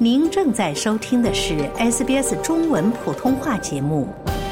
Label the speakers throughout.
Speaker 1: 您正在收听的是 SBS 中文普通话节目。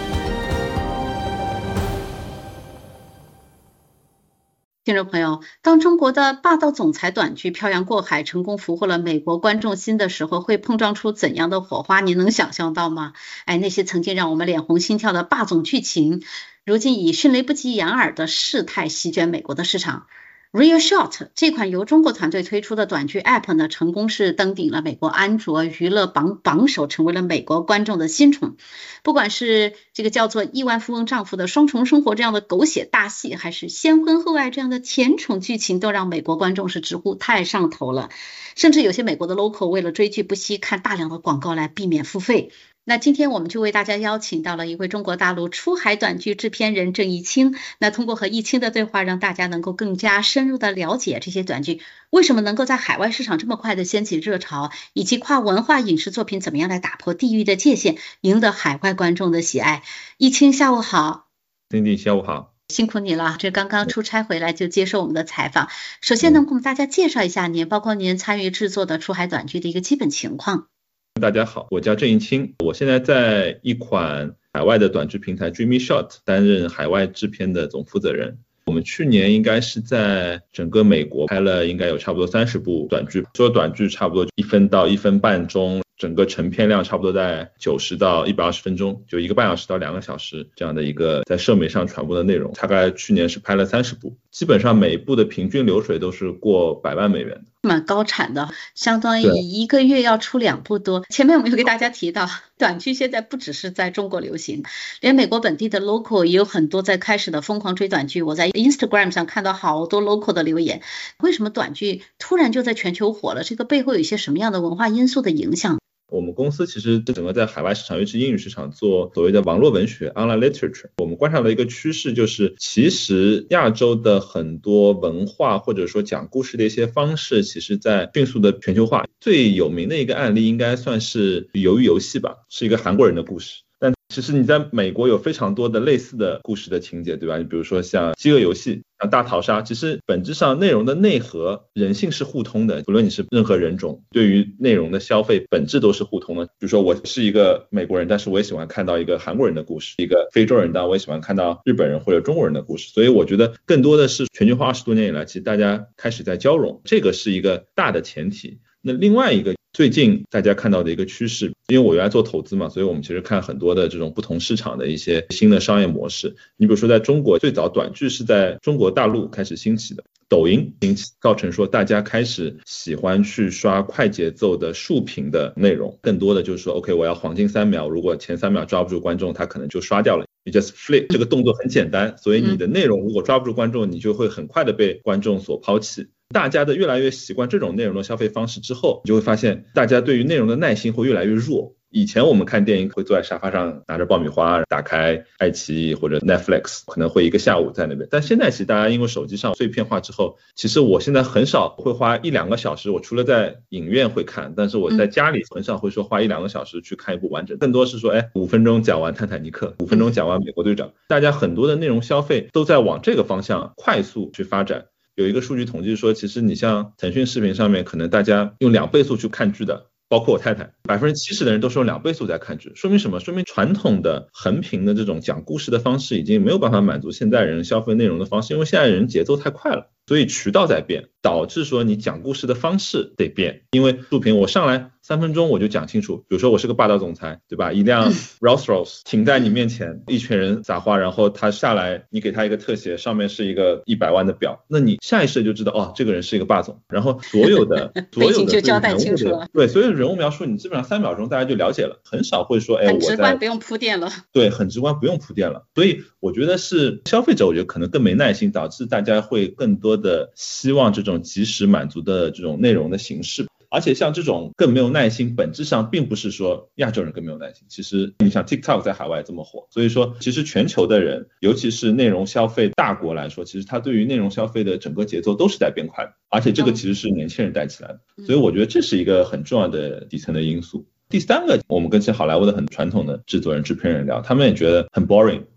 Speaker 2: 听众朋友，当中国的霸道总裁短剧漂洋过海，成功俘获了美国观众心的时候，会碰撞出怎样的火花？您能想象到吗？那些曾经让我们脸红心跳的霸总剧情，如今以迅雷不及掩耳的势态席卷美国的市场。Real Short 这款由中国团队推出的短剧 App 呢，成功是登顶了美国安卓娱乐榜首，成为了美国观众的新宠。不管是这个叫做亿万富翁丈夫的双重生活这样的狗血大戏，还是先婚后爱这样的甜宠剧情，都让美国观众是直呼太上头了。甚至有些美国的 local 为了追剧不惜看大量的广告来避免付费。那今天我们就为大家邀请到了一位中国大陆出海短剧制片人郑义清。那通过和义清的对话，让大家能够更加深入的了解这些短剧为什么能够在海外市场这么快的掀起热潮，以及跨文化影视作品怎么样来打破地域的界限，赢得海外观众的喜爱。义清下午好。
Speaker 3: Cindy 下午好。
Speaker 2: 辛苦你了，这刚刚出差回来就接受我们的采访。首先能给我们大家介绍一下您，包括您参与制作的出海短剧的一个基本情况。
Speaker 3: 大家好，我叫郑义清，我现在在一款海外的短剧平台 Dreamy Short 担任海外制片的总负责人。我们去年应该是在整个美国拍了应该有差不多30部短剧，所有短剧差不多1分到1分半钟，整个成片量差不多在90到120分钟，就1个半小时到2个小时这样的一个在社媒上传播的内容。大概去年是拍了30部，基本上每一部的平均流水都是过100万美元的。
Speaker 2: 蛮高产的，相当于1个月要出2部多。前面我们有给大家提到，短剧现在不只是在中国流行，连美国本地的 local 也有很多在开始的疯狂追短剧。我在 Instagram 上看到好多 local 的留言，为什么短剧突然就在全球火了？这个背后有一些什么样的文化因素的影响？
Speaker 3: 我们公司其实整个在海外市场，尤其英语市场做所谓的网络文学 online literature， 我们观察到一个趋势，就是其实亚洲的很多文化或者说讲故事的一些方式，其实在迅速的全球化。最有名的一个案例应该算是鱿鱼游戏吧，是一个韩国人的故事。但其实你在美国有非常多的类似的故事的情节，对吧？你比如说像饥饿游戏，像大逃杀，其实本质上内容的内核人性是互通的，不论你是任何人种，对于内容的消费本质都是互通的。比如说我是一个美国人，但是我也喜欢看到一个韩国人的故事，一个非洲人，但我也喜欢看到日本人或者中国人的故事。所以我觉得更多的是全球化20多年以来，其实大家开始在交融，这个是一个大的前提。那另外一个最近大家看到的一个趋势，因为我原来做投资嘛，所以我们其实看很多的这种不同市场的一些新的商业模式。你比如说在中国，最早短剧是在中国大陆开始兴起的，抖音兴起，造成说大家开始喜欢去刷快节奏的竖屏的内容，更多的就是说 OK 我要黄金3秒，如果前3秒抓不住观众，他可能就刷掉了。You just flip， 这个动作很简单，所以你的内容如果抓不住观众，你就会很快的被观众所抛弃。大家的越来越习惯这种内容的消费方式之后，你就会发现大家对于内容的耐心会越来越弱。以前我们看电影会坐在沙发上拿着爆米花，打开爱奇艺或者 Netflix， 可能会1个下午在那边。但现在其实大家因为手机上碎片化之后，其实我现在很少会花1-2个小时，我除了在影院会看，但是我在家里很少会说花1-2个小时去看一部完整，更多是说5分钟讲完泰坦尼克，5分钟讲完美国队长。大家很多的内容消费都在往这个方向快速去发展。有一个数据统计说，其实你像腾讯视频上面，可能大家用2倍速去看剧的，包括我太太，70%的人都是用2倍速在看剧。说明什么？说明传统的横屏的这种讲故事的方式已经没有办法满足现代人消费内容的方式，因为现在人节奏太快了，所以渠道在变，导致说你讲故事的方式得变。因为竖屏我上来3分钟我就讲清楚，比如说我是个霸道总裁，对吧？一辆 Rolls Royce 停在你面前，一群人撒花，然后他下来，你给他一个特写，上面是一个100万的表，那你下意识就知道，这个人是一个霸总。然后所有的
Speaker 2: 背景就交代清楚了，
Speaker 3: 对，所有的人物描述你基本上3秒钟大家就了解了，很少会说
Speaker 2: 很直观，不用铺垫了。
Speaker 3: 对，很直观，不用铺垫了。所以我觉得是消费者，我觉得可能更没耐心，导致大家会更多的希望这种即时满足的这种内容的形式。而且像这种更没有耐心，本质上并不是说亚洲人更没有耐心，其实你想 TikTok 在海外这么火，所以说其实全球的人，尤其是内容消费大国来说，其实他对于内容消费的整个节奏都是在变快的，而且这个其实是年轻人带起来的，所以我觉得这是一个很重要的底层的因素。第3个，我们跟这好莱坞的很传统的制作人制片人聊，他们也觉得很 boring，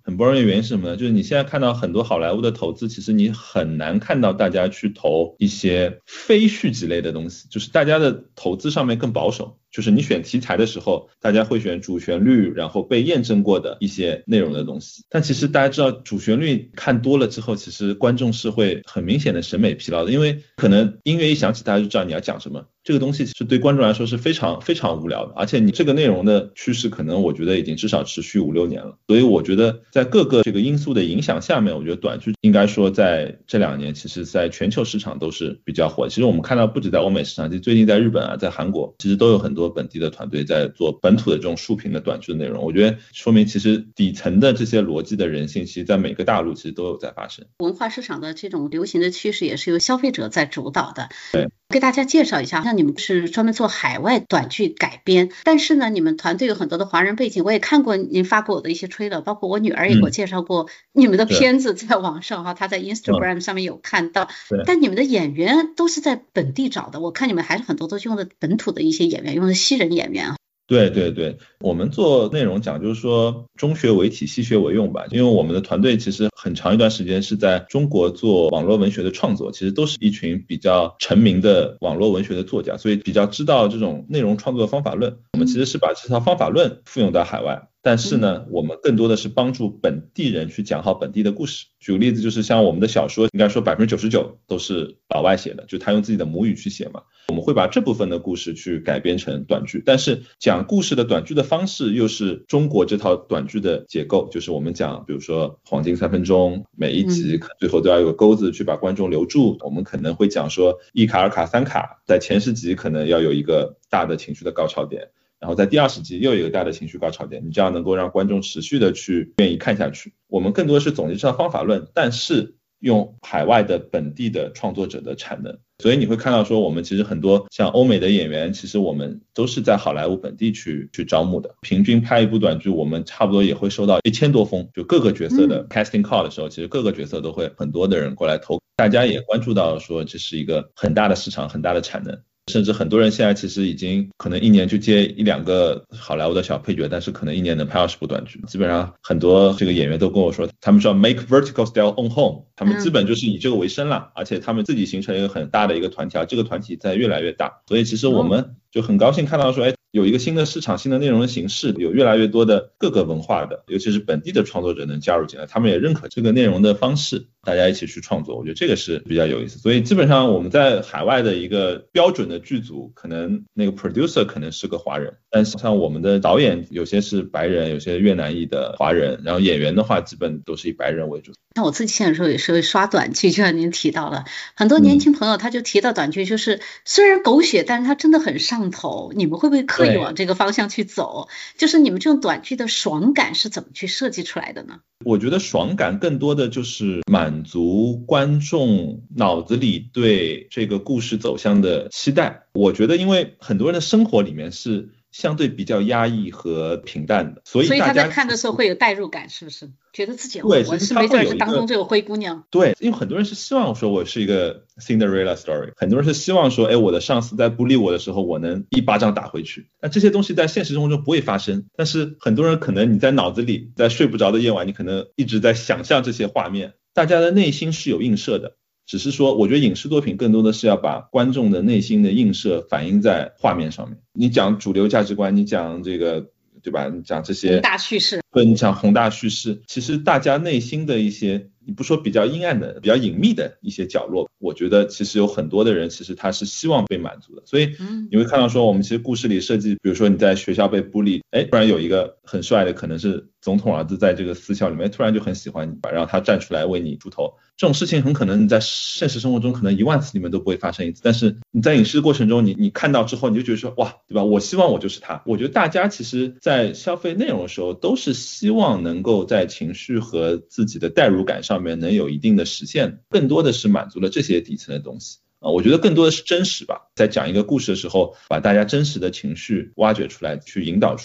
Speaker 3: 很不容易的原因是什么呢？就是你现在看到很多好莱坞的投资，其实你很难看到大家去投一些非续集类的东西，就是大家的投资上面更保守，就是你选题材的时候，大家会选主旋律，然后被验证过的一些内容的东西。但其实大家知道，主旋律看多了之后，其实观众是会很明显的审美疲劳的，因为可能音乐一响起，大家就知道你要讲什么。这个东西是对观众来说是非常非常无聊的，而且你这个内容的趋势可能我觉得已经至少持续5-6年了，所以我觉得在各个这个因素的影响下面，我觉得短剧应该说在这2年其实在全球市场都是比较火。其实我们看到不止在欧美市场，其实最近在日本啊，在韩国其实都有很多本地的团队在做本土的这种竖屏的短剧的内容，我觉得说明其实底层的这些逻辑的人性，其实在每个大陆其实都有在发生。
Speaker 2: 文化市场的这种流行的趋势也是由消费者在主导的。
Speaker 3: 对，
Speaker 2: 给大家介绍一下，像你们是专门做海外短剧改编，但是呢，你们团队有很多的华人背景，我也看过您发给我的一些trailer，包括我女儿也给我介绍过你们的片子在网上哈，她在 Instagram 上面有看到，但你们的演员都是在本地找的，我看你们还是很多都是用的本土的一些演员，用的西人演员。
Speaker 3: 对对对，我们做内容讲就是说中学为体，西学为用吧，因为我们的团队其实很长一段时间是在中国做网络文学的创作，其实都是一群比较成名的网络文学的作家，所以比较知道这种内容创作的方法论。我们其实是把这套方法论复用到海外，但是呢，我们更多的是帮助本地人去讲好本地的故事。举个例子，就是像我们的小说，应该说99%都是老外写的，就他用自己的母语去写嘛。我们会把这部分的故事去改编成短剧，但是讲故事的短剧的方式又是中国这套短剧的结构，就是我们讲，比如说黄金3分钟，每一集最后都要有个钩子去把观众留住。我们可能会讲说1卡2卡3卡，在前10集可能要有一个大的情绪的高潮点，然后在第20集又有一个大的情绪高潮点，你这样能够让观众持续的去愿意看下去。我们更多是总结这套方法论，但是用海外的本地的创作者的产能，所以你会看到说我们其实很多像欧美的演员，其实我们都是在好莱坞本地去招募的。平均拍一部短剧，我们差不多也会收到1000多封，就各个角色的 casting call 的时候，其实各个角色都会很多的人过来投，大家也关注到说这是一个很大的市场，很大的产能。甚至很多人现在其实已经可能1年就接1-2个好莱坞的小配角，但是可能1年能拍20部短剧。基本上很多这个演员都跟我说，他们说 make vertical style own home， 他们基本就是以这个为生了，而且他们自己形成一个很大的一个团体，这个团体在越来越大。所以其实我们就很高兴看到说，有一个新的市场，新的内容的形式，有越来越多的各个文化的，尤其是本地的创作者能加入进来，他们也认可这个内容的方式，大家一起去创作，我觉得这个是比较有意思。所以基本上我们在海外的一个标准的剧组，可能那个 producer 可能是个华人，但是像我们的导演有些是白人，有些越南裔的华人，然后演员的话基本都是以白人为主。
Speaker 2: 那我自己现在时候也是会刷短剧，就像您提到了，很多年轻朋友他就提到短剧，就是虽然狗血，但是他真的很上头。你们会不会刻意往这个方向去走？就是你们这种短剧的爽感是怎么去设计出来的呢？
Speaker 3: 我觉得爽感更多的就是满足观众脑子里对这个故事走向的期待。我觉得因为很多人的生活里面是相对比较压抑和平淡的，所以
Speaker 2: 他在看的时候会有代入感，是不是觉得自己
Speaker 3: 对
Speaker 2: 我是没准是当中这个灰姑娘？
Speaker 3: 对，因为很多人是希望说我是一个 Cinderella story， 很多人是希望说我的上司在bully我的时候我能一巴掌打回去，但这些东西在现实生活中不会发生。但是很多人可能你在脑子里在睡不着的夜晚，你可能一直在想象这些画面，大家的内心是有映射的，只是说我觉得影视作品更多的是要把观众的内心的映射反映在画面上面。你讲主流价值观，你讲这个对吧，你讲这些
Speaker 2: 大叙事，
Speaker 3: 对，你讲宏大叙事，其实大家内心的一些，你不说比较阴暗的比较隐秘的一些角落，我觉得其实有很多的人其实他是希望被满足的。所以你会看到说我们其实故事里设计，比如说你在学校被bully，突然有一个很帅的可能是总统儿子在这个私校里面突然就很喜欢你，然后他站出来为你出头，这种事情很可能你在现实生活中可能10000次里面都不会发生一次，但是你在影视过程中你看到之后你就觉得说哇，对吧，我希望我就是他。我觉得大家其实在消费内容的时候都是希望能够在情绪和自己的代入感上面能有一定的实现，更多的是满足了这些底层的东西。我觉得更多的是真实吧，在讲一个故事的时候把大家真实的情绪挖掘出来，去引导出来。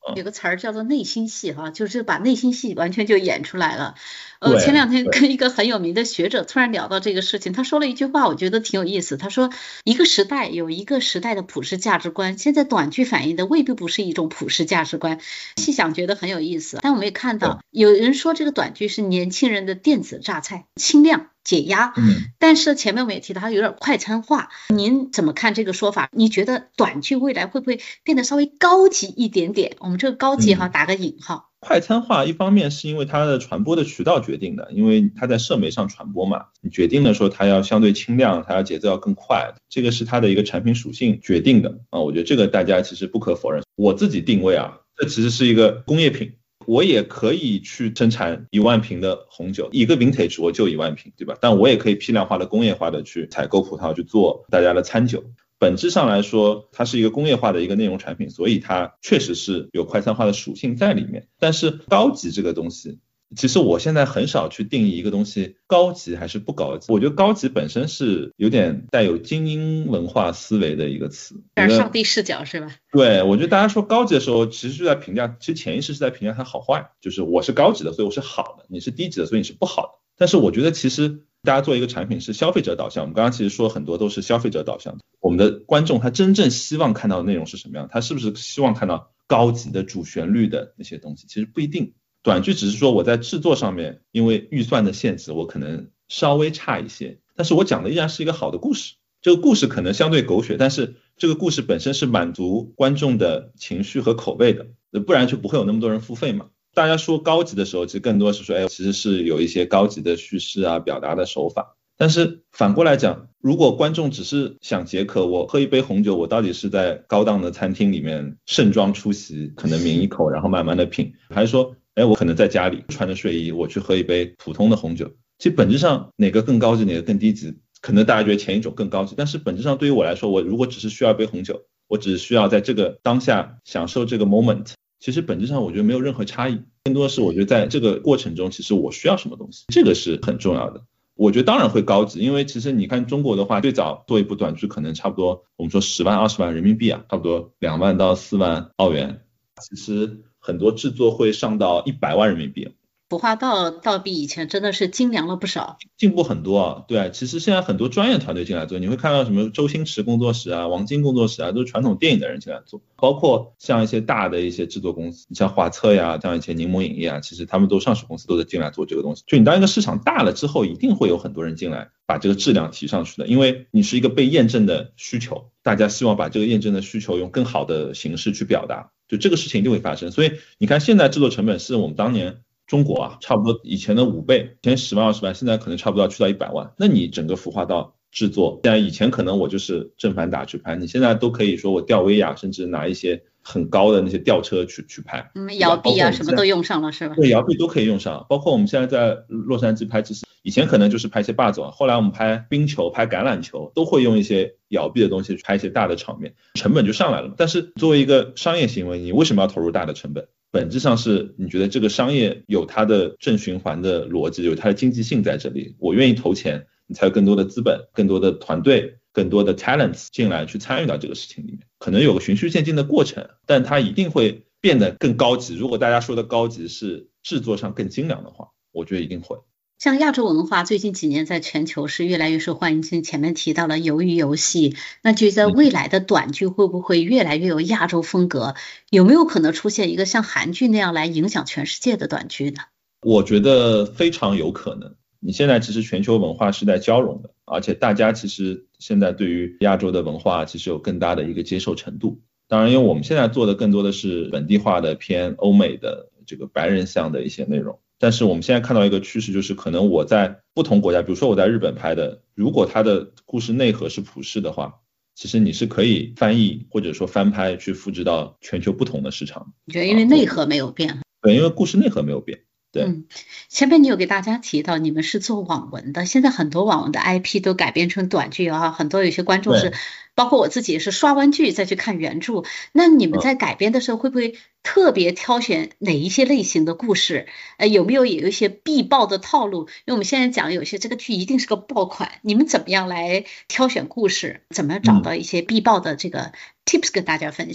Speaker 2: 有个词儿叫做内心戏哈，就是把内心戏完全就演出来了。前两天
Speaker 3: 对
Speaker 2: 跟一个很有名的学者突然聊到这个事情，他说了一句话，我觉得挺有意思。他说，一个时代有一个时代的普世价值观，现在短剧反映的未必不是一种普世价值观。细想觉得很有意思。但我们也看到有人说这个短剧是年轻人的电子榨菜，轻量解压，但是前面我们也提到它有点快餐化，您怎么看这个说法？你觉得短剧未来会不会变得稍微高级一点点？我们这个高级哈打个引号。
Speaker 3: 快餐化一方面是因为它的传播的渠道决定的，因为它在社媒上传播嘛，你决定了说它要相对轻量，它要节奏要更快，这个是它的一个产品属性决定的啊。我觉得这个大家其实不可否认。我自己定位啊，这其实是一个工业品，我也可以去生产1万瓶的红酒，一个 vintage 我就1万瓶，对吧？但我也可以批量化的工业化的去采购葡萄去做大家的餐酒。本质上来说，它是一个工业化的一个内容产品，所以它确实是有快餐化的属性在里面。但是高级这个东西，其实我现在很少去定义一个东西高级还是不高级。我觉得高级本身是有点带有精英文化思维的一个词，
Speaker 2: 有点上帝视角是吧？对，
Speaker 3: 我觉得大家说高级的时候，其实就在评价，其实潜意识是在评价它好坏，就是我是高级的，所以我是好的；你是低级的，所以你是不好的。但是我觉得其实大家做一个产品是消费者导向，我们刚刚其实说很多都是消费者导向的。我们的观众他真正希望看到的内容是什么样？他是不是希望看到高级的主旋律的那些东西？其实不一定。短剧只是说我在制作上面，因为预算的限制，我可能稍微差一些，但是我讲的依然是一个好的故事。这个故事可能相对狗血，但是这个故事本身是满足观众的情绪和口味的，不然就不会有那么多人付费嘛。大家说高级的时候，其实更多是说，其实是有一些高级的叙事啊、表达的手法。但是反过来讲，如果观众只是想解渴，我喝一杯红酒，我到底是在高档的餐厅里面盛装出席，可能抿一口，然后慢慢的品，还是说，我可能在家里穿着睡衣，我去喝一杯普通的红酒？其实本质上哪个更高级，哪个更低级，可能大家觉得前一种更高级，但是本质上对于我来说，我如果只是需要一杯红酒，我只是需要在这个当下享受这个 moment。其实本质上我觉得没有任何差异，更多的是我觉得在这个过程中，其实我需要什么东西，这个是很重要的。我觉得当然会高级，因为其实你看中国的话，最早做一部短剧可能差不多我们说10万20万人民币啊，差不多2万到4万澳元，其实很多制作会上到100万人民币。
Speaker 2: 服化道倒比以前真的是精良了不少，
Speaker 3: 进步很多啊。对啊，其实现在很多专业团队进来做，你会看到什么周星驰工作室啊、王晶工作室啊，都是传统电影的人进来做，包括像一些大的一些制作公司，像华策呀，像一些柠檬影业啊，其实他们都上市公司都在进来做这个东西。就你当一个市场大了之后，一定会有很多人进来把这个质量提上去的，因为你是一个被验证的需求，大家希望把这个验证的需求用更好的形式去表达，就这个事情一定会发生。所以你看现在制作成本是我们当年中国啊，差不多以前的5倍，以前10万20万，现在可能差不多要去到100万。那你整个服化道制作，现在以前可能我就是正反打去拍，你现在都可以说我吊威亚，甚至拿一些很高的那些吊车去拍，
Speaker 2: 摇臂啊什么都用上了是吧？
Speaker 3: 对，摇臂都可以用上，包括我们现在在洛杉矶拍，其实以前可能就是拍一些霸总，后来我们拍冰球、拍橄榄球都会用一些摇臂的东西去拍一些大的场面，成本就上来了。但是作为一个商业行为，你为什么要投入大的成本？本质上是你觉得这个商业有它的正循环的逻辑，有它的经济性在这里，我愿意投钱，你才有更多的资本、更多的团队、更多的 talents 进来去参与到这个事情里面，可能有个循序渐进的过程，但它一定会变得更高级。如果大家说的高级是制作上更精良的话，我觉得一定会。
Speaker 2: 像亚洲文化最近几年在全球是越来越受欢迎，前面提到了鱿鱼游戏，那觉得未来的短剧会不会越来越有亚洲风格？有没有可能出现一个像韩剧那样来影响全世界的短剧呢？
Speaker 3: 我觉得非常有可能。你现在其实全球文化是在交融的，而且大家其实现在对于亚洲的文化其实有更大的一个接受程度。当然因为我们现在做的更多的是本地化的偏欧美的这个白人向的一些内容，但是我们现在看到一个趋势，就是可能我在不同国家，比如说我在日本拍的，如果它的故事内核是普世的话，其实你是可以翻译或者说翻拍去复制到全球不同的市场。
Speaker 2: 你觉得因为内核没有变？
Speaker 3: 对，因为故事内核没有变。对，
Speaker 2: 前面你有给大家提到你们是做网文的，现在很多网文的 IP 都改编成短剧啊，很多有些观众是，包括我自己也是刷完剧再去看原著。那你们在改编的时候会不会特别挑选哪一些类型的故事？有没有一些必爆的套路？因为我们现在讲有些这个剧一定是个爆款，你们怎么样来挑选故事？怎么找到一些必爆的这个 tips 跟大家分享？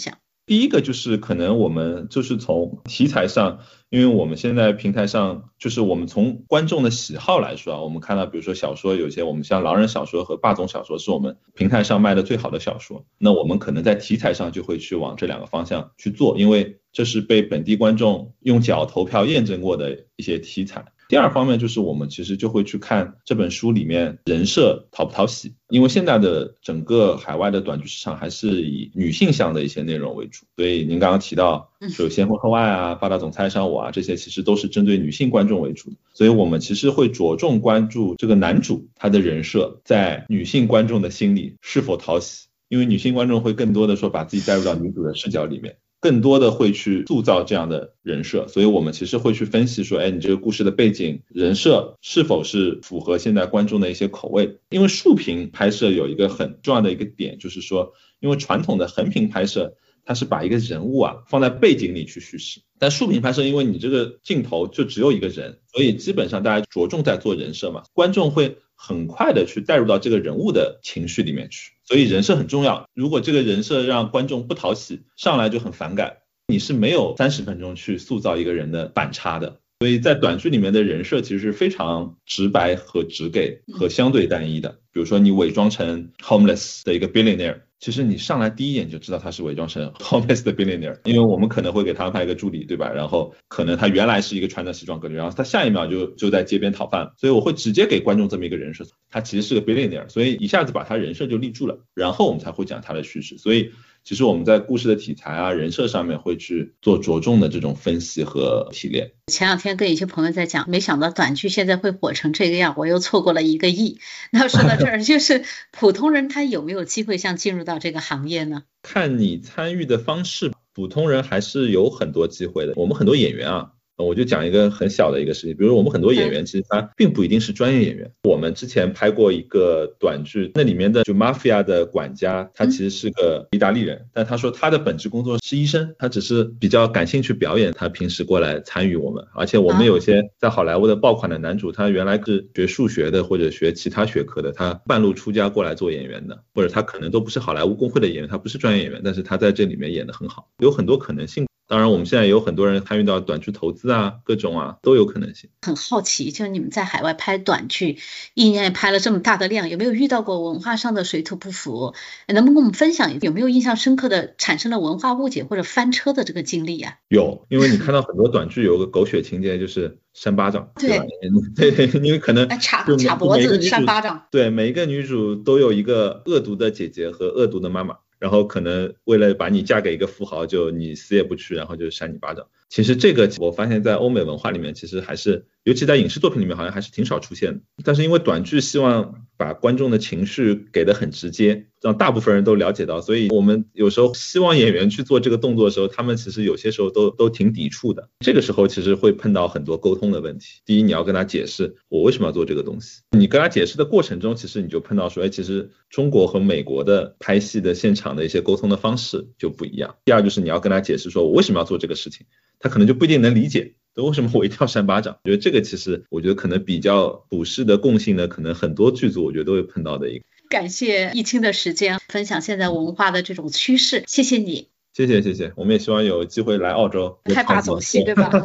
Speaker 3: 第一个就是可能我们就是从题材上，因为我们现在平台上就是我们从观众的喜好来说啊，我们看到比如说小说，有些我们像狼人小说和霸总小说是我们平台上卖的最好的小说，那我们可能在题材上就会去往这两个方向去做，因为这是被本地观众用脚投票验证过的一些题材。第二方面就是我们其实就会去看这本书里面人设讨不讨喜，因为现在的整个海外的短剧市场还是以女性向的一些内容为主，所以您刚刚提到有先婚后爱啊、霸道总裁爱上我啊，这些其实都是针对女性观众为主的，所以我们其实会着重关注这个男主他的人设在女性观众的心里是否讨喜，因为女性观众会更多的说把自己带入到女主的视角里面，更多的会去塑造这样的人设，所以我们其实会去分析说，你这个故事的背景人设是否是符合现在观众的一些口味。因为竖屏拍摄有一个很重要的一个点，就是说因为传统的横屏拍摄它是把一个人物放在背景里去叙事，但竖屏拍摄因为你这个镜头就只有一个人，所以基本上大家着重在做人设嘛，观众会很快的去带入到这个人物的情绪里面去，所以人设很重要。如果这个人设让观众不讨喜，上来就很反感，你是没有30分钟去塑造一个人的反差的。所以在短剧里面的人设其实是非常直白和直给和相对单一的，比如说你伪装成 homeless 的一个 billionaire， 其实你上来第一眼就知道他是伪装成 homeless 的 billionaire， 因为我们可能会给他安排一个助理，对吧？然后可能他原来是一个穿着西装革履，然后他下一秒就在街边讨饭，所以我会直接给观众这么一个人设，他其实是个 billionaire， 所以一下子把他人设就立住了，然后我们才会讲他的叙事。所以其实我们在故事的题材人设上面会去做着重的这种分析和提炼。
Speaker 2: 前两天跟一些朋友在讲，没想到短剧现在会火成这个样，我又错过了1个亿。那说到这儿，就是普通人他有没有机会像进入到这个行业呢？
Speaker 3: 看你参与的方式，普通人还是有很多机会的。我们很多演员我就讲一个很小的一个事情，比如我们很多演员其实他并不一定是专业演员。我们之前拍过一个短剧，那里面的就 Mafia 的管家，他其实是个意大利人，但他说他的本职工作是医生，他只是比较感兴趣表演，他平时过来参与我们。而且我们有些在好莱坞的爆款的男主，他原来是学数学的或者学其他学科的，他半路出家过来做演员的，或者他可能都不是好莱坞工会的演员，他不是专业演员，但是他在这里面演得很好，有很多可能性。当然我们现在也有很多人参与到短剧投资各种都有可能性。
Speaker 2: 很好奇，就是你们在海外拍短剧1年也拍了这么大的量，有没有遇到过文化上的水土不服？能不能跟我们分享有没有印象深刻的产生了文化误解或者翻车的这个经历
Speaker 3: 有，因为你看到很多短剧有个狗血情节，就是扇巴掌，对吧？对，因为可能
Speaker 2: 插脖子扇巴掌，
Speaker 3: 对，每一个女主都有一个恶毒的姐姐和恶毒的妈妈，然后可能为了把你嫁给一个富豪，就你死也不去，然后就扇你巴掌。其实这个我发现在欧美文化里面其实还是，尤其在影视作品里面好像还是挺少出现的。但是因为短剧希望把观众的情绪给得很直接，让大部分人都了解到，所以我们有时候希望演员去做这个动作的时候，他们其实有些时候都挺抵触的。这个时候其实会碰到很多沟通的问题。第一，你要跟他解释我为什么要做这个东西，你跟他解释的过程中，其实你就碰到说其实中国和美国的拍戏的现场的一些沟通的方式就不一样。第二就是你要跟他解释说我为什么要做这个事情，他可能就不一定能理解，为什么我一定要扇巴掌。我觉得这个其实我觉得可能比较普世的共性的，可能很多剧组我觉得都会碰到的一个。
Speaker 2: 感谢易清的时间分享现在文化的这种趋势，谢谢你。
Speaker 3: 谢谢，我们也希望有机会来澳洲
Speaker 2: 拍霸总戏，对吧？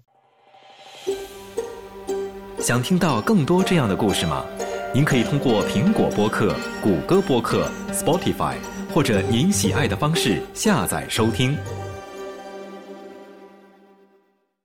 Speaker 4: 想听到更多这样的故事吗？您可以通过苹果播客、谷歌播客、Spotify 或者您喜爱的方式下载收听。